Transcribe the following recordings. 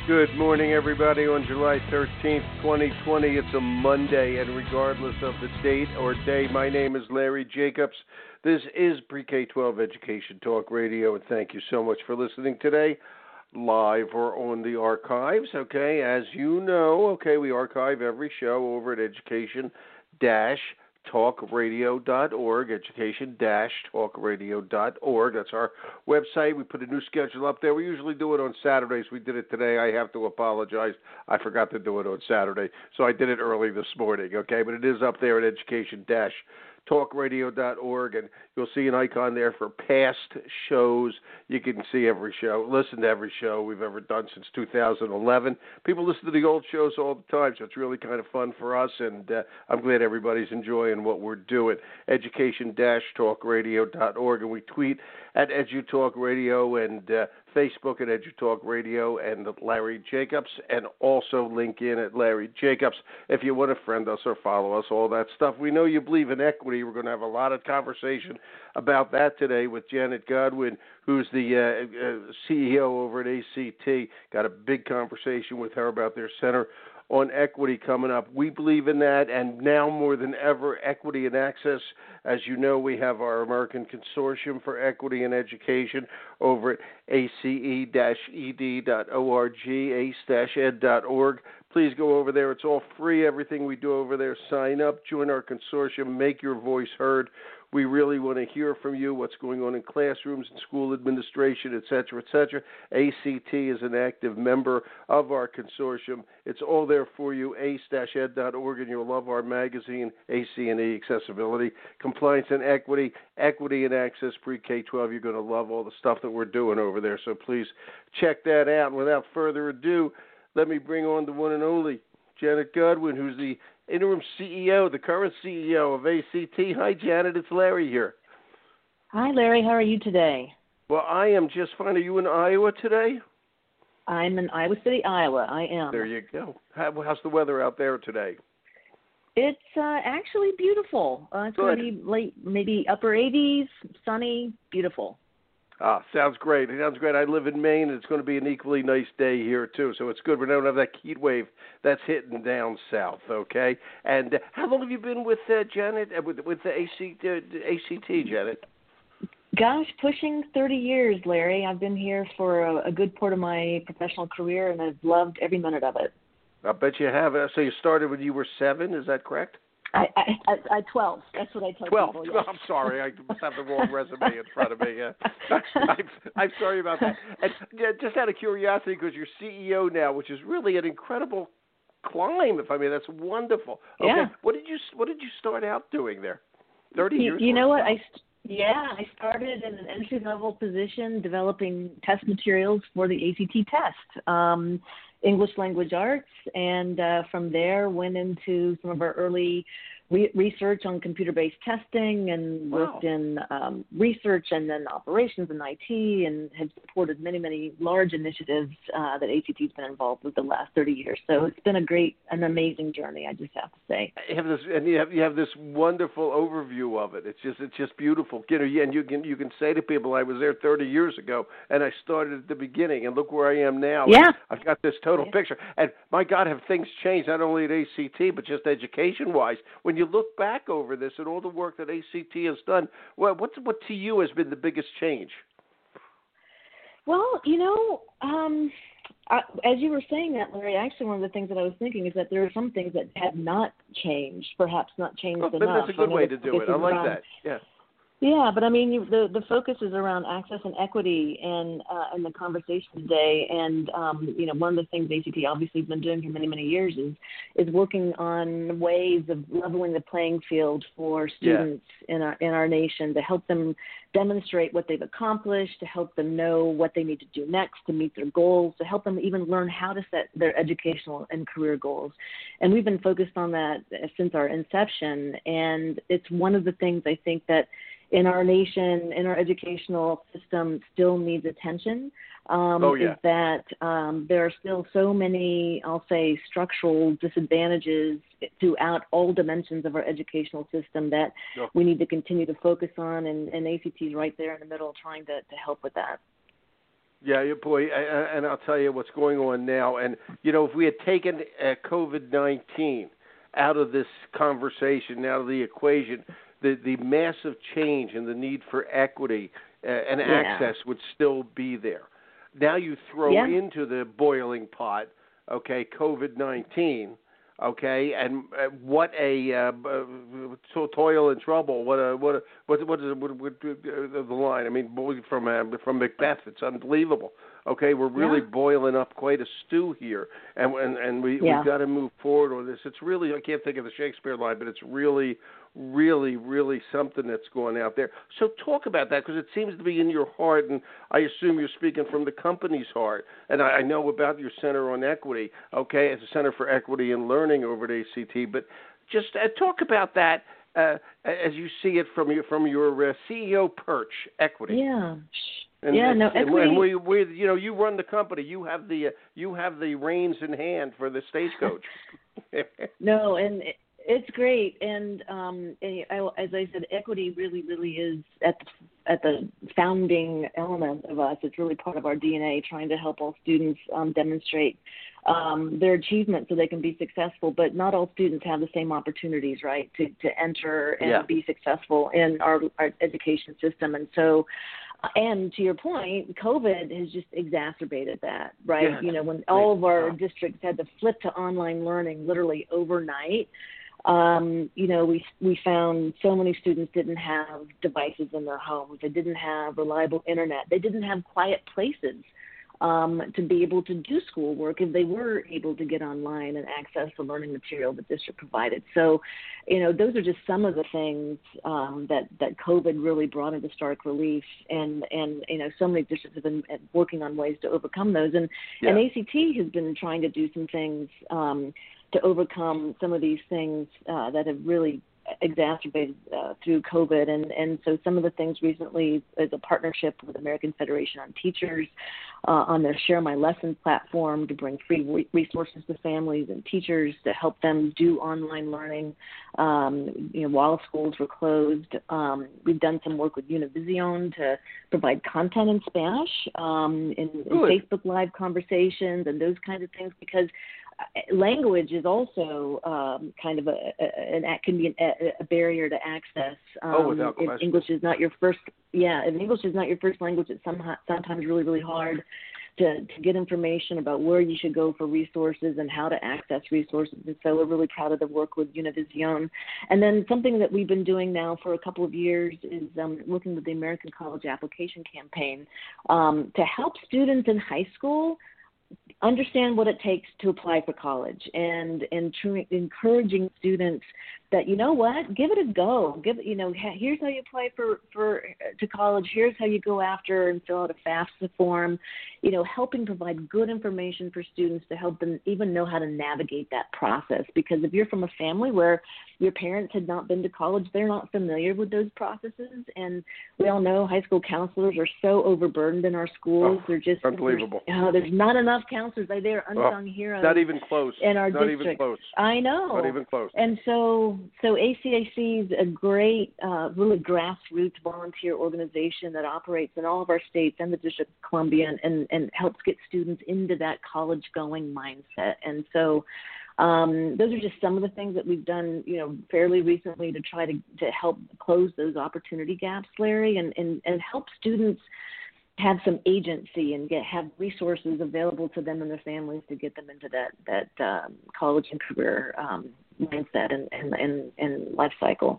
Good morning, everybody. On July 13th, 2020, it's a Monday, and regardless of the date or day, my name is Larry Jacobs. This is Pre-K-12 Education Talk Radio, and thank you so much for listening today, live or on the archives. Okay, as you know, we archive every show over at education-talkradio.org, education-talkradio.org. That's our website. We put a new schedule up there. We usually do it on Saturdays. We did it today. I have to apologize. I forgot to do it on Saturday, so I did it early this morning, okay? But it is up there at education-talkradio.org, and you'll see an icon there for past shows. You can see every show, listen to every show we've ever done since 2011. People listen to the old shows all the time, so it's really kind of fun for us, and I'm glad everybody's enjoying what we're doing. Education-talkradio.org, and we tweet at EduTalkRadio and Facebook at EduTalkRadio and Larry Jacobs, and also LinkedIn at Larry Jacobs. If you want to friend us or follow us, all that stuff. We know you believe in equity. We're going to have a lot of conversation about that today with Janet Godwin, who's the CEO over at ACT. Got a big conversation with her about their Center on Equity coming up. We believe in that, and now more than ever, equity and access. As you know, we have our American Consortium for Equity and Education over at ace-ed.org, ace-ed.org. Please go over there. It's all free, everything we do over there. Sign up, join our consortium, make your voice heard. We really want to hear from you, what's going on in classrooms and school administration, et cetera, et cetera. ACT is an active member of our consortium. It's all there for you, ace-ed.org, and you'll love our magazine, AC&E, Accessibility, Compliance and Equity, Equity and Access, Pre-K-12. You're going to love all the stuff that we're doing over there, so please check that out. And without further ado, let me bring on the one and only Janet Godwin, who's the interim CEO, the current CEO of ACT. Hi, Janet. It's Larry here. Hi, Larry. How are you today? Well, I am just fine. Are you in Iowa today? I'm in Iowa City, Iowa. I am. There you go. How's the weather out there today? It's actually beautiful. It's going to be late, maybe upper 80s, sunny, beautiful. Sounds great. It sounds great. I live in Maine, and it's going to be an equally nice day here, too. So it's good. We don't have that heat wave that's hitting down south, okay? And how long have you been with Janet, with the ACT, Janet? Gosh, pushing 30 years, Larry. I've been here for a good part of my professional career, and I've loved every minute of it. I bet you have. So you started when you were 7, is that correct? I 12. That's what I tell 12. people. Yes. I'm sorry. I must have the wrong resume in front of me. I'm sorry about that. And just out of curiosity, because you're CEO now, which is really an incredible climb. That's wonderful. Okay. Yeah. What did you start out doing there? 30 years. You know what? I started in an entry-level position developing test materials for the ACT test. English language arts, and from there went into some of our early research on computer-based testing, and worked in research and then operations and IT, and have supported many, many large initiatives that ACT's been involved with the last 30 years. So it's been an amazing journey, I just have to say. You have this wonderful overview of it. It's just beautiful. And you can say to people, I was there 30 years ago, and I started at the beginning, and look where I am now. Yeah. I've got this total picture. And my God, have things changed, not only at ACT, but just education-wise. When you look back over this and all the work that ACT has done, what to you has been the biggest change? Well, as you were saying that, Larry, actually one of the things that I was thinking is that there are some things that have not changed, perhaps not changed enough. That's a good way to do it. I like that. Yeah. Yeah, but the focus is around access and equity and the conversation today. And one of the things ACT obviously has been doing for many, many years is working on ways of leveling the playing field for students in our nation, to help them demonstrate what they've accomplished, to help them know what they need to do next to meet their goals, to help them even learn how to set their educational and career goals. And we've been focused on that since our inception. And it's one of the things I think that in our nation, in our educational system, still needs attention. Is that there are still so many, I'll say, structural disadvantages throughout all dimensions of our educational system that we need to continue to focus on, and ACT is right there in the middle trying to help with that. Yeah, boy, and I'll tell you what's going on now. And, if we had taken COVID-19 out of this conversation, out of the equation, the massive change and the need for equity and access would still be there. Now you throw into the boiling pot, okay, COVID-19, okay, and what a toil and trouble. What is the line? I mean, from Macbeth, it's unbelievable. Okay, we're really boiling up quite a stew here, and we've got to move forward on this. It's really, I can't think of the Shakespeare line, but it's really, really, really something that's going out there. So talk about that, because it seems to be in your heart, and I assume you're speaking from the company's heart. And I know about your Center on Equity, okay, as a Center for Equity and Learning over at ACT, but just talk about that as you see it from your CEO perch, equity. Yeah. And, equity. And we, you run the company. You have the reins in hand for the stagecoach. No, and it's great. And as I said, equity really, really is at the founding element of us. It's really part of our DNA, trying to help all students demonstrate their achievements so they can be successful. But not all students have the same opportunities, right, to enter and be successful in our education system. And so, and to your point, COVID has just exacerbated that, right? Yes. When all of our districts had to flip to online learning literally overnight, we found so many students didn't have devices in their homes. They didn't have reliable internet. They didn't have quiet places to be able to do schoolwork if they were able to get online and access the learning material the district provided. So, those are just some of the things that COVID really brought into stark relief, and so many districts have been working on ways to overcome those. And ACT has been trying to do some things to overcome some of these things that have really exacerbated through COVID. And so some of the things recently is a partnership with American Federation on Teachers on their Share My Lessons platform to bring free resources to families and teachers to help them do online learning while schools were closed. We've done some work with Univision to provide content in Spanish in Facebook Live conversations and those kinds of things, because language is also kind of can be a barrier to access. Without question. If English is not your first, if English is not your first language, it's sometimes really, really hard to get information about where you should go for resources and how to access resources. And so we're really proud of the work with Univision. And then something that we've been doing now for a couple of years is working with the American College Application Campaign to help students in high school understand what it takes to apply for college, and encouraging students that, give it a go. Here's how you apply to college. Here's how you go after and fill out a FAFSA form. Helping provide good information for students to help them even know how to navigate that process. Because if you're from a family where your parents had not been to college, they're not familiar with those processes. And we all know high school counselors are so overburdened in our schools. They're just unbelievable. There's not enough counselors. They're unsung heroes. Not even close. In our not district. Even close. I know. Not even close. And so ACAC is a great, really grassroots volunteer organization that operates in all of our states and the District of Columbia, and helps get students into that college-going mindset. And so those are just some of the things that we've done, fairly recently to try to help close those opportunity gaps, Larry, and help students have some agency and have resources available to them and their families to get them into that college and career mindset and life cycle.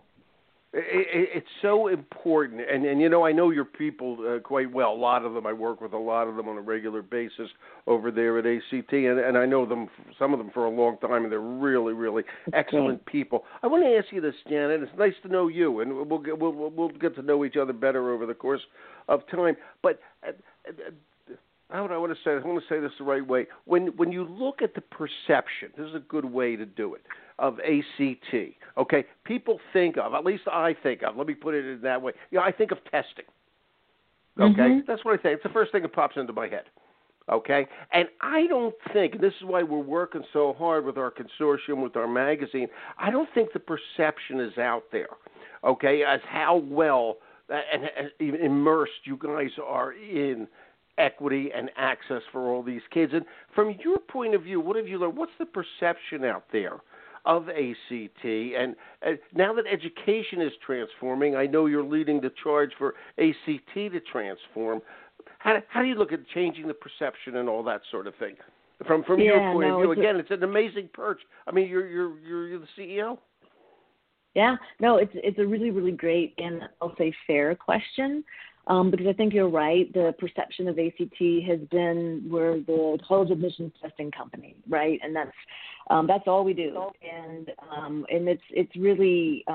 It's so important, and I know your people quite well. A lot of them, I work with a lot of them on a regular basis over there at ACT, and I know them, some of them, for a long time, and they're really, really excellent people. I want to ask you this, Janet. It's nice to know you, and we'll get to know each other better over the course of time. But how would I want to say this? I want to say this the right way. When you look at the perception, this is a good way to do it, of ACT, okay? People think of, at least I think of, let me put it in that way. I think of testing, okay? Mm-hmm. That's what I think. It's the first thing that pops into my head, okay? And I don't think, this is why we're working so hard with our consortium, with our magazine, I don't think the perception is out there, okay, as how well and immersed you guys are in equity and access for all these kids. And from your point of view, what have you learned? What's the perception out there of ACT? And now that education is transforming, I know you're leading the charge for ACT to transform. How do you look at changing the perception and all that sort of thing? From your point of view, again, it's an amazing perch. I mean, you're the CEO. Yeah, no, it's a really, really great and I'll say fair question, because I think you're right. The perception of ACT has been we're the college admissions testing company, right? And that's all we do. And it's really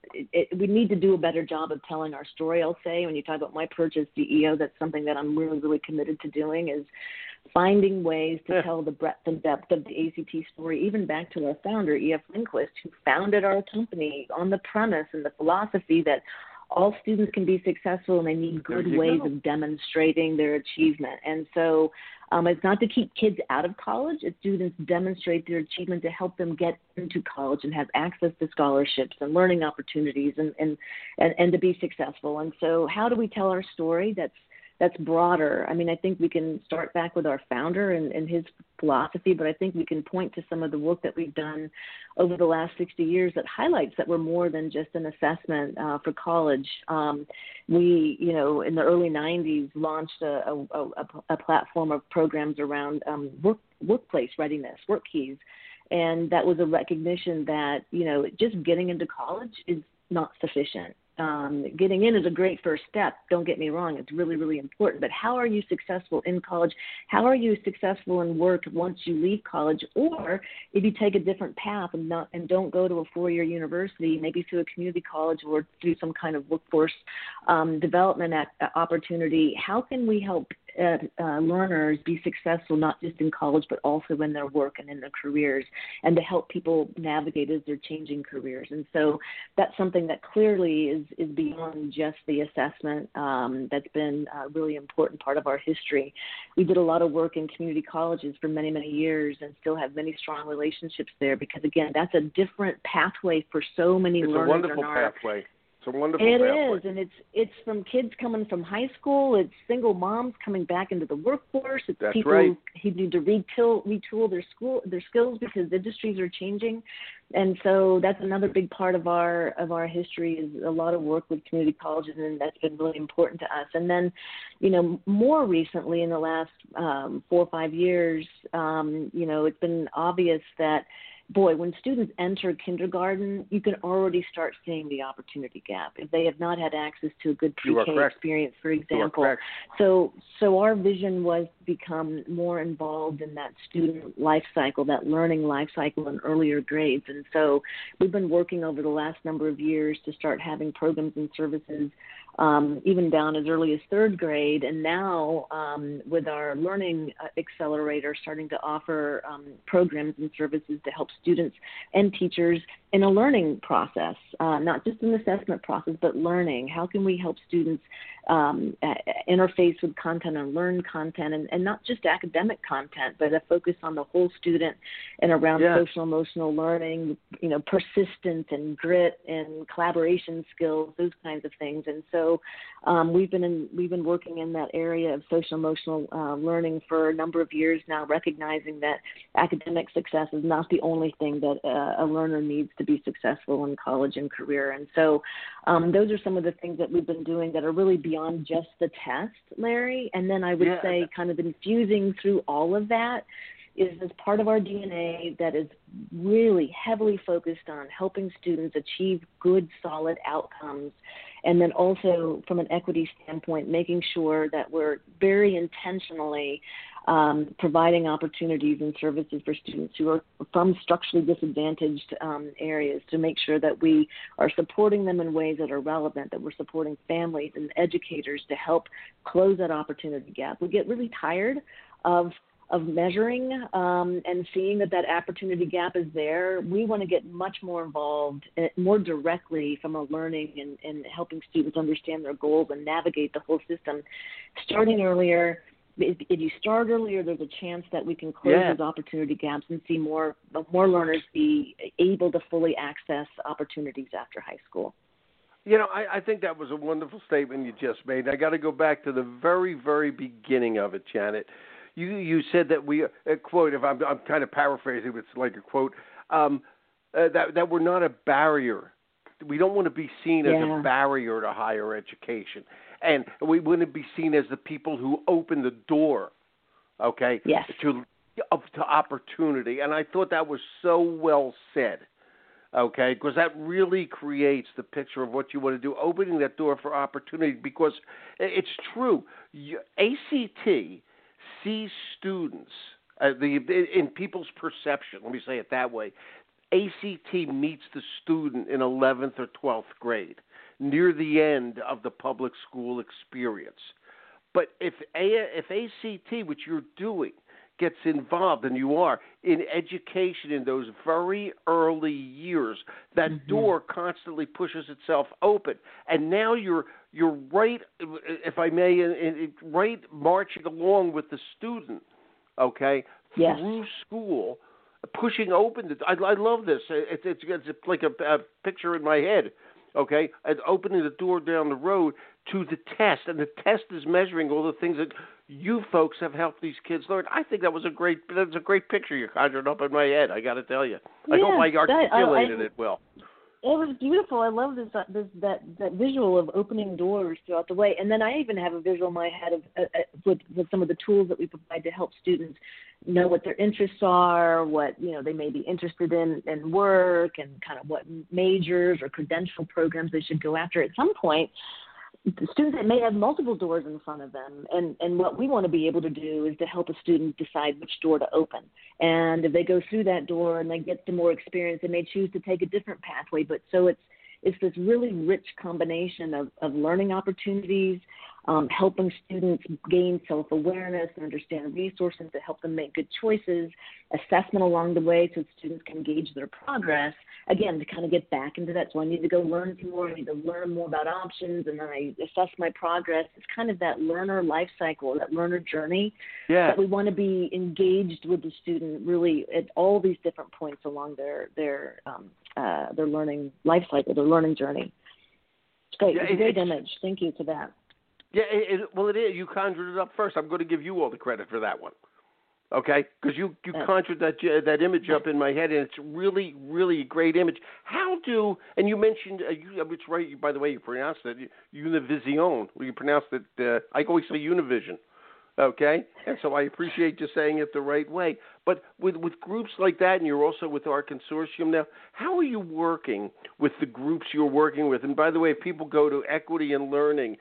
we need to do a better job of telling our story. I'll say when you talk about my perch as CEO, that's something that I'm really, really committed to doing is finding ways to tell the breadth and depth of the ACT story, even back to our founder, E.F. Lindquist, who founded our company on the premise and the philosophy that all students can be successful and they need good ways of demonstrating their achievement. And so it's not to keep kids out of college. It's students demonstrate their achievement to help them get into college and have access to scholarships and learning opportunities and to be successful. And so how do we tell our story that's broader? I mean, I think we can start back with our founder and his philosophy, but I think we can point to some of the work that we've done over the last 60 years that highlights that we're more than just an assessment for college. We, in the early 90s, launched a platform of programs around workplace readiness, work keys, and that was a recognition that, just getting into college is not sufficient. Getting in is a great first step. Don't get me wrong. It's really, really important. But how are you successful in college? How are you successful in work once you leave college? Or if you take a different path and don't go to a 4-year university, maybe through a community college or through some kind of workforce development opportunity, how can we help learners be successful not just in college but also in their work and in their careers, and to help people navigate as they're changing careers? And so that's something that clearly is beyond just the assessment. That's been a really important part of our history. We did a lot of work in community colleges for many, many years and still have many strong relationships there because, again, that's a different pathway for so many learners. It's a wonderful pathway. It's a wonderful pathway. It is, and it's from kids coming from high school. It's single moms coming back into the workforce. It's That's people right. who need to retool their skills because industries are changing. And so that's another big part of our history is a lot of work with community colleges, and that's been really important to us. And then, more recently in the last 4 or 5 years, it's been obvious that, boy, when students enter kindergarten, you can already start seeing the opportunity gap if they have not had access to a good pre-K experience, for example. So our vision was to become more involved in that student life cycle, that learning life cycle in earlier grades. And so we've been working over the last number of years to start having programs and services even down as early as 3rd grade. And now with our Learning Accelerator starting to offer programs and services to help students and teachers in a learning process, not just an assessment process, but learning. How can we help students interface with content and learn content, and not just academic content, but a focus on the whole student and around social emotional learning, persistence and grit and collaboration skills, those kinds of things. And so we've been working in that area of social emotional learning for a number of years now, recognizing that academic success is not the only thing that a learner needs to be successful in college and career. And so those are some of the things that we've been doing that are really beyond just the test, Larry. And then I would say kind of infusing through all of that is as part of our DNA that is really heavily focused on helping students achieve good, solid outcomes. And then also from an equity standpoint, making sure that we're very intentionally providing opportunities and services for students who are from structurally disadvantaged areas, to make sure that we are supporting them in ways that are relevant, that we're supporting families and educators to help close that opportunity gap. We get really tired of measuring and seeing that opportunity gap is there. We want to get much more involved, more directly from a learning and helping students understand their goals and navigate the whole system. Starting earlier, if you start earlier, there's a chance that we can close those opportunity gaps and see more learners be able to fully access opportunities after high school. I think that was a wonderful statement you just made. I got to go back to the very, very beginning of it, Janet. You said that we quote. If I'm kind of paraphrasing, it's like a quote. That we're not a barrier. We don't want to be seen as a barrier to higher education, and we want to be seen as the people who open the door. Okay. Yes. To opportunity, and I thought that was so well said. Okay, because that really creates the picture of what you want to do, opening that door for opportunity. Because it's true, ACT sees students in people's perception. Let me say it that way. ACT meets the student in 11th or 12th grade, near the end of the public school experience. But if ACT, which you're doing, gets involved, and you are, in education in those very early years, that door constantly pushes itself open. And now you're right, if I may, right marching along with the student, okay, through school, pushing open. I love this. It's like a picture in my head, okay, and opening the door down the road to the test, and the test is measuring all the things that you folks have helped these kids learn. I think that's a great picture you conjured up in my head. I got to tell you. I hope I articulated it well. It was beautiful. I love that visual of opening doors throughout the way. And then I even have a visual in my head of with some of the tools that we provide to help students know what their interests are, what they may be interested in work, and kind of what majors or credential programs they should go after. At some point, the students that may have multiple doors in front of them, and what we want to be able to do is to help a student decide which door to open. And if they go through that door and they get some more experience, they may choose to take a different pathway. But so it's this really rich combination of learning opportunities, helping students gain self-awareness and understand resources to help them make good choices, assessment along the way so students can gauge their progress, again, to kind of get back into that. So I need to go learn some more. I need to learn more about options, and then I assess my progress. It's kind of that learner life cycle, that learner journey that we want to be engaged with the student really at all these different points along their learning life cycle, their learning journey. It's great. It's a great image. Thank you for that. Yeah, it is. You conjured it up first. I'm going to give you all the credit for that one. Okay? Because you conjured that image up in my head, and it's really, really a great image. And you mentioned, it's right, by the way, you pronounced it, Univision. You pronounced it, I always say Univision. Okay? And so I appreciate you saying it the right way. But with groups like that, and you're also with our consortium now, how are you working with the groups you're working with? And by the way, if people go to equityinlearning.act.org,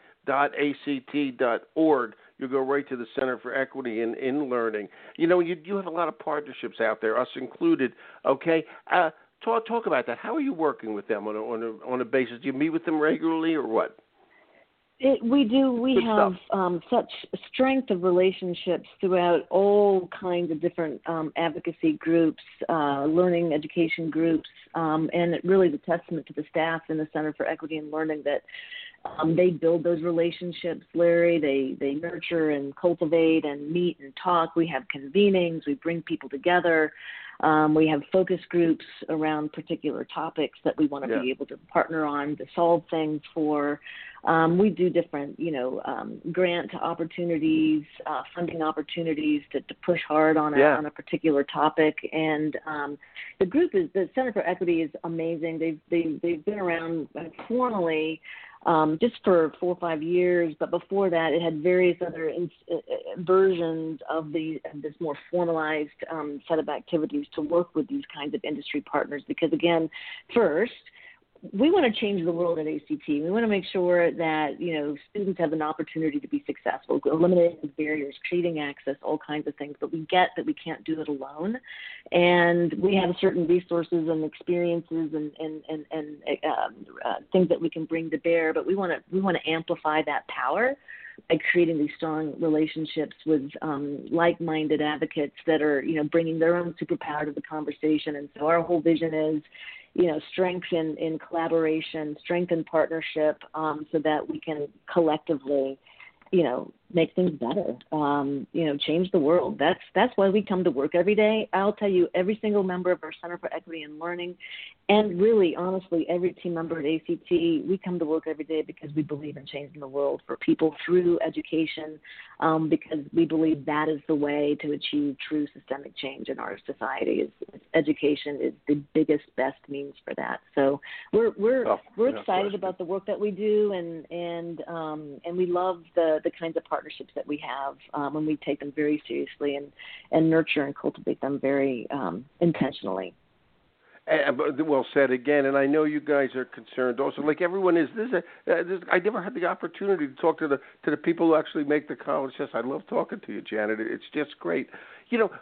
you'll go right to the Center for Equity in Learning. You have a lot of partnerships out there, us included. Okay, talk about that. How are you working with them on a basis? Do you meet with them regularly, or what? We do. We have such strength of relationships throughout all kinds of different advocacy groups, learning education groups, and it really is a testament to the staff in the Center for Equity and Learning that they build those relationships, Larry. They nurture and cultivate and meet and talk. We have convenings. We bring people together. We have focus groups around particular topics that we want to be able to partner on to solve things for. We do different, grant opportunities, funding opportunities to push hard on a particular topic. And the Center for Equity is amazing. They've been around formally just for 4 or 5 years, but before that, it had various other versions of this more formalized set of activities to work with these kinds of industry partners. Because again, first, we want to change the world at ACT. We want to make sure that, students have an opportunity to be successful, eliminating barriers, creating access, all kinds of things. But we get that we can't do it alone. And we have certain resources and experiences and things that we can bring to bear. But we want to amplify that power by creating these strong relationships with like-minded advocates that are, bringing their own superpower to the conversation. And so our whole vision is, strength in collaboration, strength in partnership, so that we can collectively, make things better, change the world. That's why we come to work every day. I'll tell you, every single member of our Center for Equity and Learning, and really, honestly, every team member at ACT, we come to work every day because we believe in changing the world for people through education, because we believe that is the way to achieve true systemic change in our society. Education is the biggest, best means for that. So we're excited about the work that we do, and we love the kinds of partnerships that we have when we take them very seriously and nurture and cultivate them very intentionally. Well said again, and I know you guys are concerned also. Like everyone is. I never had the opportunity to talk to the people who actually make the call. It's just I love talking to you, Janet. It's just great. You know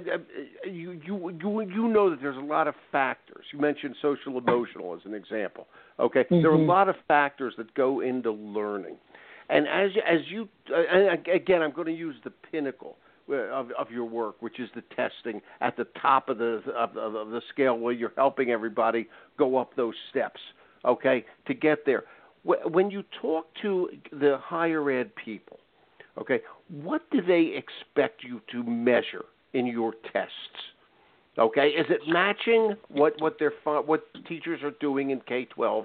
that there's a lot of factors. You mentioned social emotional as an example. Okay, there are a lot of factors that go into learning, and as you and again, I'm going to use the pinnacle of your work, which is the testing at the top of the scale, where you're helping everybody go up those steps, okay, to get there. When you talk to the higher ed people, okay, what do they expect you to measure in your tests? Okay, is it matching what teachers are doing in K-12?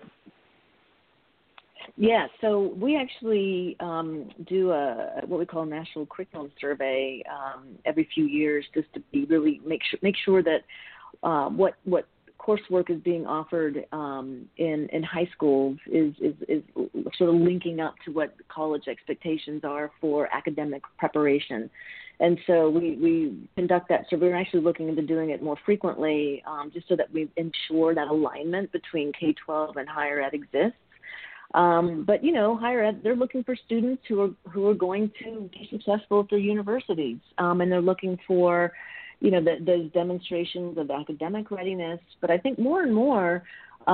Yeah, so we actually do what we call a national curriculum survey every few years, just to make sure that what coursework is being offered in high schools is sort of linking up to what college expectations are for academic preparation. And so we conduct that. So we're actually looking into doing it more frequently, just so that we ensure that alignment between K-12 and higher ed exists. But higher ed, they're looking for students who are going to be successful at their universities, and they're looking for, those demonstrations of academic readiness. But I think more and more,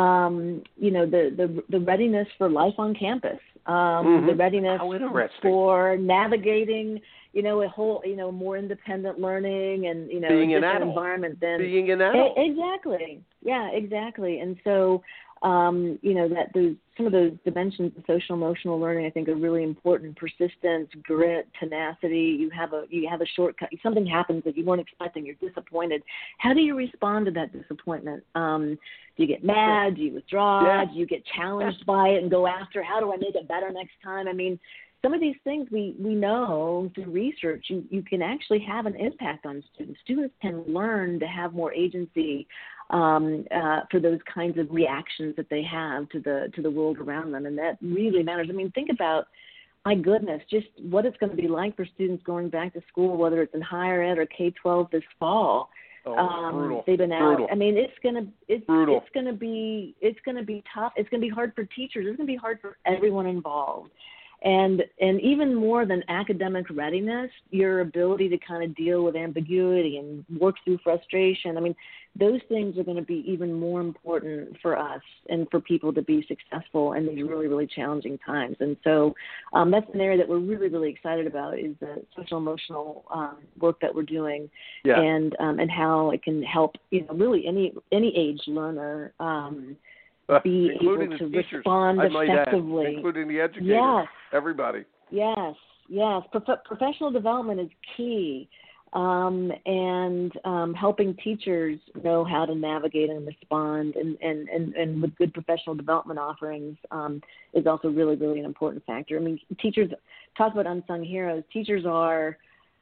the readiness for life on campus, the readiness for navigating, a whole, more independent learning and being an different adult. environment than being an adult. Exactly. Yeah, exactly. And so. Some of those dimensions of social emotional learning, I think, are really important. Persistence, grit, tenacity. You have a shortcut. Something happens that you weren't expecting. You're disappointed. How do you respond to that disappointment? Do you get mad? Do you withdraw? Yeah. Do you get challenged by it and go after? How do I make it better next time? I mean, some of these things we know through research, you can actually have an impact on students. Students can learn to have more agency for those kinds of reactions that they have to the world around them, and that really matters. I mean, think about, my goodness, just what it's going to be like for students going back to school, whether it's in higher ed or K-12 this fall. Brutal. They've been out. Brutal. I mean, it's going to be tough. It's going to be hard for teachers. It's going to be hard for everyone involved. And even more than academic readiness, your ability to kind of deal with ambiguity and work through frustration. I mean, those things are going to be even more important for us and for people to be successful in these really, really challenging times. And so that's an area that we're really, really excited about, is the social emotional work that we're doing, and how it can help, really any age learner be able to respond effectively, including the educators, yes, everybody. Yes. Professional development is key, and helping teachers know how to navigate and respond, and with good professional development offerings is also really, really an important factor. I mean, teachers, talk about unsung heroes. Teachers are.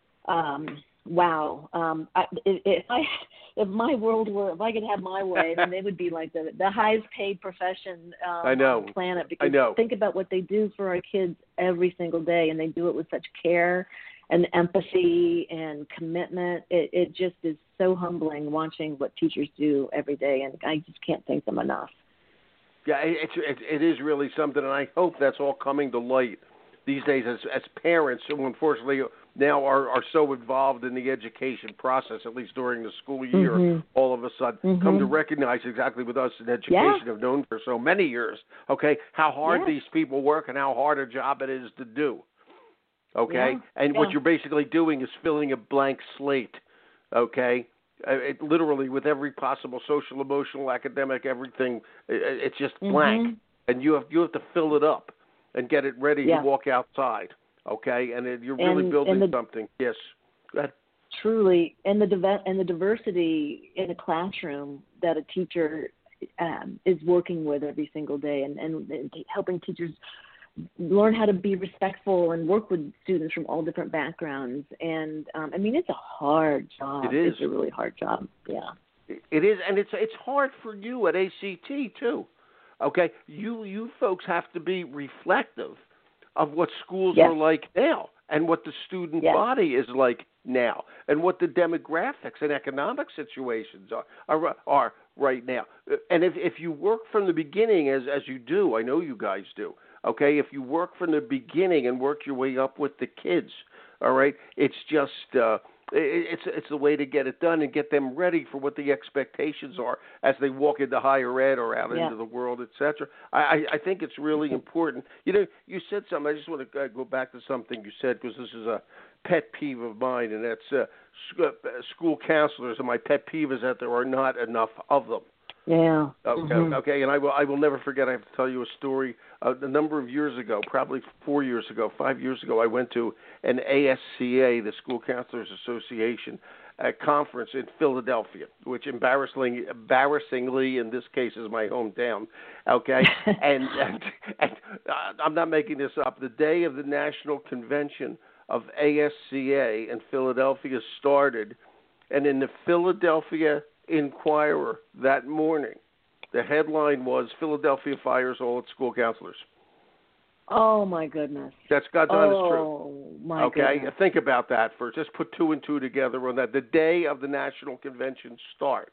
Wow. If my world were, if I could have my way, then they would be like the highest paid profession on the planet. Because think about what they do for our kids every single day, and they do it with such care and empathy and commitment. It just is so humbling watching what teachers do every day, and I just can't thank them enough. Yeah, it is really something, and I hope that's all coming to light these days as parents who unfortunately now are so involved in the education process, at least during the school year, all of a sudden come to recognize exactly with us in education have known for so many years, okay, how hard these people work and how hard a job it is to do, okay? And what you're basically doing is filling a blank slate, okay? Literally with every possible social, emotional, academic, everything, it's just blank. And you have to fill it up and get it ready to walk outside. okay, and you're really building something. Yes, go ahead. Truly, and the diversity in the classroom that a teacher is working with every single day, and helping teachers learn how to be respectful and work with students from all different backgrounds. And I mean, it's a hard job. It is. It's a really hard job. Yeah. It is, and it's hard for you at ACT too. Okay, you folks have to be reflective of what schools Yes. are like now, and what the student Yes. body is like now, and what the demographics and economic situations are right now. And if you work from the beginning, as you do, I know you guys do. Okay, if you work from the beginning and work your way up with the kids, all right, it's just it's the way to get it done and get them ready for what the expectations are as they walk into higher ed or out into the world, etc. I think it's really important. You know, you said something. I just want to go back to something you said, because this is a pet peeve of mine, and that's school counselors. And my pet peeve is that there are not enough of them. Yeah. Okay. Mm-hmm. Okay. And I will never forget. I have to tell you a story. A number of years ago, probably 5 years ago, I went to an ASCA, the School Counselors Association, conference in Philadelphia, which embarrassingly in this case is my hometown. Okay. and I'm not making this up. The day of the national convention of ASCA in Philadelphia started, and in the Philadelphia Inquirer that morning, the headline was "Philadelphia fires all its school counselors." Oh my goodness! That's God's honest truth. Oh my okay, goodness! Think about that first. Just put two and two together on that. The day of the national convention start.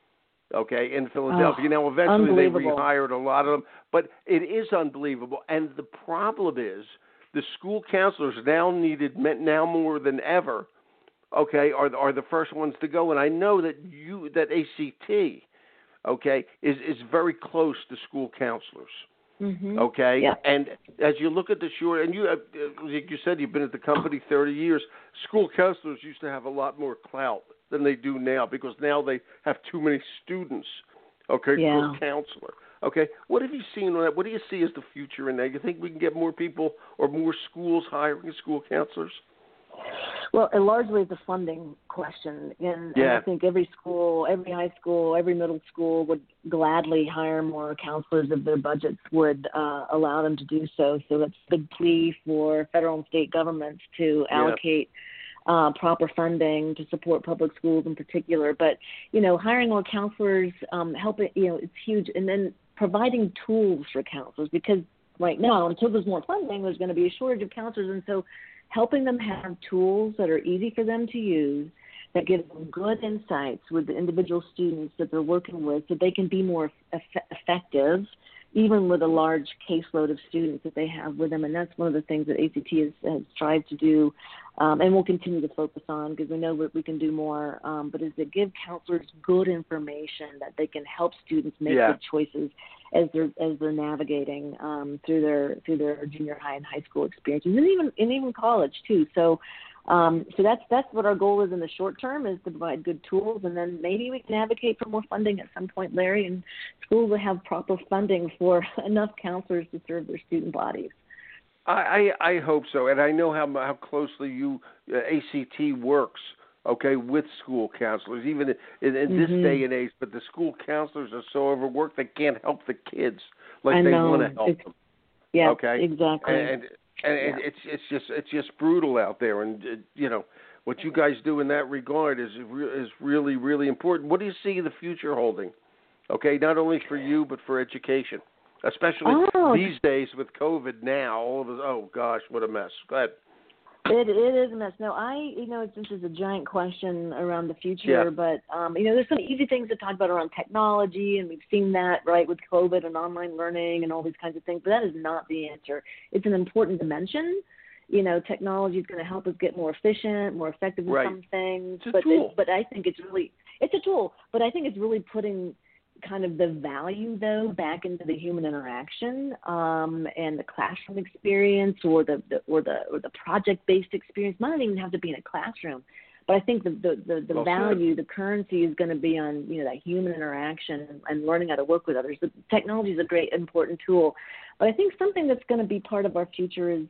Okay, in Philadelphia. Now, eventually they rehired a lot of them, but it is unbelievable. And the problem is, the school counselors now more than ever. Okay, are the first ones to go, and I know that ACT, okay, is very close to school counselors. Mm-hmm. Okay, yeah. And as you look at the short, and you said you've been at the company 30 years. School counselors used to have a lot more clout than they do now, because now they have too many students. Okay, per counselor. Okay, what have you seen on that? What do you see as the future in that? You think we can get more people or more schools hiring school counselors? Well, largely it's a funding question, and I think every school, every high school, every middle school would gladly hire more counselors if their budgets would allow them to do so. So that's a big plea for federal and state governments to allocate proper funding to support public schools in particular. But, hiring more counselors, helping, it's huge. And then providing tools for counselors, because right now, until there's more funding, there's going to be a shortage of counselors. And so helping them have tools that are easy for them to use, that give them good insights with the individual students that they're working with, so they can be more effective, even with a large caseload of students that they have with them. And that's one of the things that ACT has tried to do, and will continue to focus on, because we know that we can do more, but is to give counselors good information that they can help students make good choices as they're navigating through their junior high and high school experiences, and even college too. So that's what our goal is in the short term, is to provide good tools, and then maybe we can advocate for more funding at some point, Larry, and schools will have proper funding for enough counselors to serve their student bodies. I hope so, and I know how closely ACT works. Okay, with school counselors, even in this day and age. But the school counselors are so overworked they can't help the kids like they want to help them. Yeah, okay? Exactly. And it's just brutal out there. And what you guys do in that regard is really, really important. What do you see the future holding? Okay, not only for you but for education, especially these days with COVID. Now, all of us. Oh gosh, what a mess. Go ahead. It is a mess. No, this is a giant question around the future, but, there's some easy things to talk about around technology, and we've seen that, right, with COVID and online learning and all these kinds of things, but that is not the answer. It's an important dimension. Technology is going to help us get more efficient, more effective in some things. It's a tool. But I think it's a tool, but I think it's really putting kind of the value, though, back into the human interaction and the classroom experience, or the project-based experience. It might even have to be in a classroom, but I think the value, the currency is going to be on that human interaction and learning how to work with others. The technology is a great, important tool, but I think something that's going to be part of our future is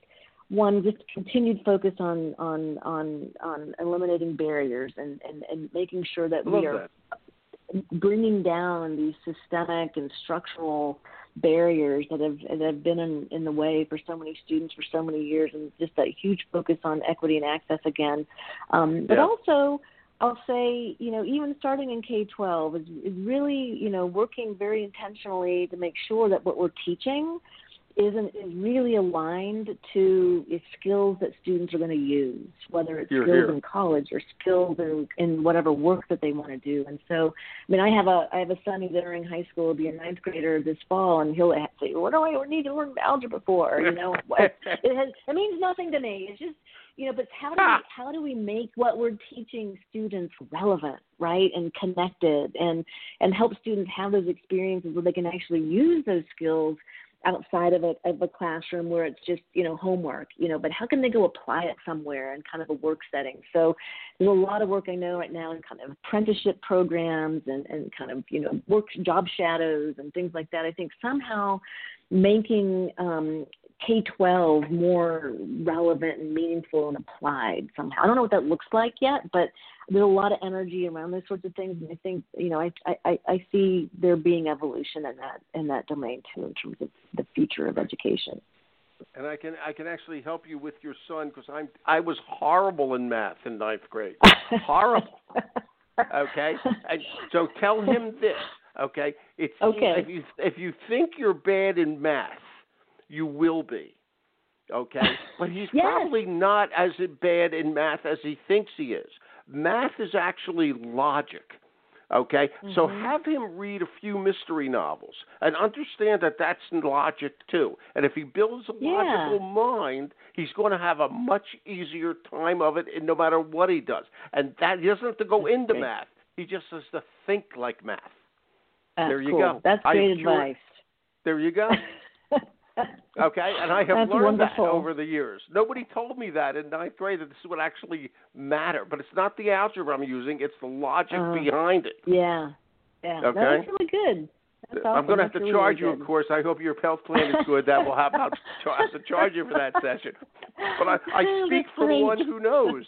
one, just continued focus on eliminating barriers and making sure that we are bringing down these systemic and structural barriers that have been in the way for so many students for so many years, and just that huge focus on equity and access again. But also, I'll say, even starting in K-12 is really, working very intentionally to make sure that what we're teaching is really aligned to skills that students are going to use, whether it's skills in college or skills in whatever work that they want to do. And so, I have a son who's entering high school, will be a ninth grader this fall, and he'll say, "What do I need to learn algebra for?" It means nothing to me. It's just, but how do we make what we're teaching students relevant, right, and connected, and help students have those experiences where they can actually use those skills outside of a classroom where it's just, homework, but how can they go apply it somewhere in kind of a work setting? So there's a lot of work I know right now in kind of apprenticeship programs and kind of, work job shadows and things like that. I think somehow making K-12 more relevant and meaningful and applied somehow. I don't know what that looks like yet, but there's a lot of energy around those sorts of things, and I think I see there being evolution in that domain too, in terms of the future of education. And I can actually help you with your son, because I was horrible in math in ninth grade, horrible. Okay, and so tell him this. Okay, if you think you're bad in math, you will be. Okay, but he's probably not as bad in math as he thinks he is. Math is actually logic, okay? Mm-hmm. So have him read a few mystery novels and understand that that's logic too. And if he builds a logical mind, he's going to have a much easier time of it no matter what he does. And that he doesn't have to go into math. He just has to think like math. There you go. That's great advice. There you go. Okay, and I have learned wonderful. that over the years. Nobody told me that in ninth grade, that this is what actually matter. But it's not the algebra I'm using; it's the logic behind it. Yeah. Okay. That's really good. That's awesome. I'm going to have to charge you, of course. I hope your health plan is good. That will have to charge you for that session. But I speak from one who knows.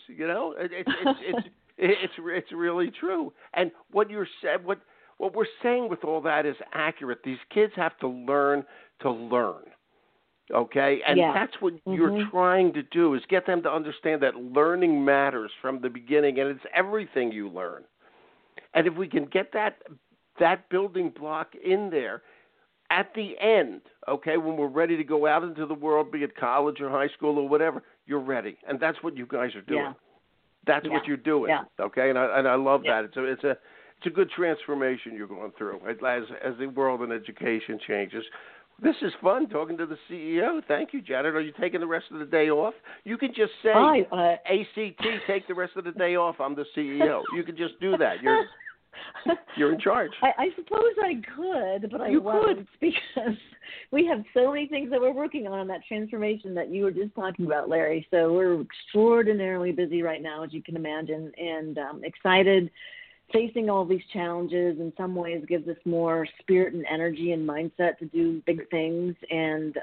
It's really true. And what we're saying with all that is accurate. These kids have to learn to learn. Okay, and that's what you're trying to do, is get them to understand that learning matters from the beginning, and it's everything you learn. And if we can get that building block in there at the end, okay, when we're ready to go out into the world, be it college or high school or whatever, you're ready, and that's what you guys are doing. That's what you're doing. Okay, and I love that. It's a good transformation you're going through as the world in education changes. This is fun talking to the CEO. Thank you, Janet. Are you taking the rest of the day off? You can just say, ACT, take the rest of the day off. I'm the CEO. You can just do that. You're in charge. I suppose I could, but I won't, because we have so many things that we're working on that transformation that you were just talking about, Larry. So we're extraordinarily busy right now, as you can imagine, and excited. Facing all these challenges in some ways gives us more spirit and energy and mindset to do big things. And,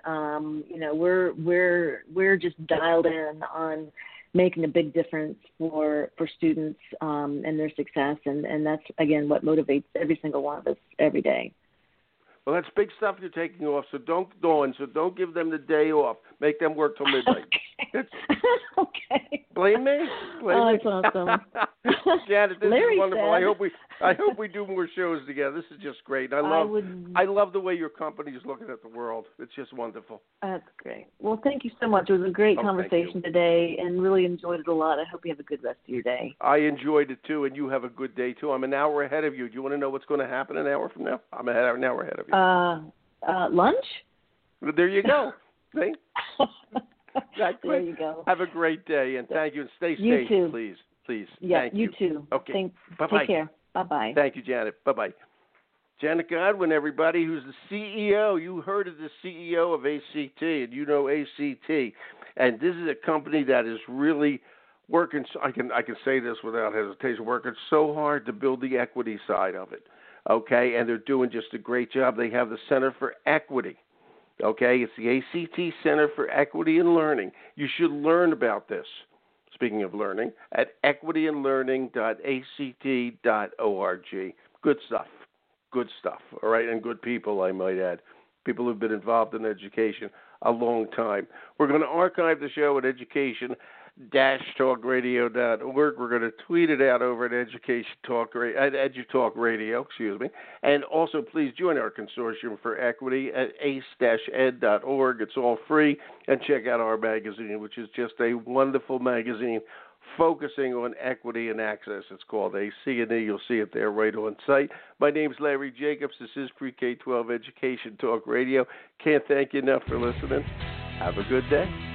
we're just dialed in on making a big difference for students and their success. And that's, again, what motivates every single one of us every day. Well, that's big stuff you're taking off, so don't give them the day off. Make them work till midnight. Okay. Blame me. That's awesome. Janet, this Larry is wonderful. Said, I hope we do more shows together. This is just great. I love the way your company is looking at the world. It's just wonderful. That's great. Well, thank you so much. It was a great conversation today, and really enjoyed it a lot. I hope you have a good rest of your day. I enjoyed it too, and you have a good day too. I'm an hour ahead of you. Do you want to know what's going to happen an hour from now? I'm an hour ahead of you. Lunch? There you go. See? There you go. Have a great day, and thank you, and stay safe, you too. please. Yeah, thank you too. Okay. Bye-bye. Take care. Bye-bye. Thank you, Janet. Bye-bye. Janet Godwin, everybody, who's the CEO. You heard of the CEO of ACT, and you know ACT. And this is a company that is really working, I can say this without hesitation, working so hard to build the equity side of it. Okay, and they're doing just a great job. They have the Center for Equity. Okay, it's the ACT Center for Equity and Learning. You should learn about this, speaking of learning, at equityandlearning.act.org. Good stuff. Good stuff, all right, and good people, I might add. People who've been involved in education a long time. We're going to archive the show at education-talkradio.org. We're going to tweet it out over at EduTalk Radio, And also, please join our Consortium for Equity at ace-ed.org. It's all free. And check out our magazine, which is just a wonderful magazine focusing on equity and access. It's called AC&E. You'll see it there right on site. My name's Larry Jacobs. This is Pre-K-12 Education Talk Radio. Can't thank you enough for listening. Have a good day.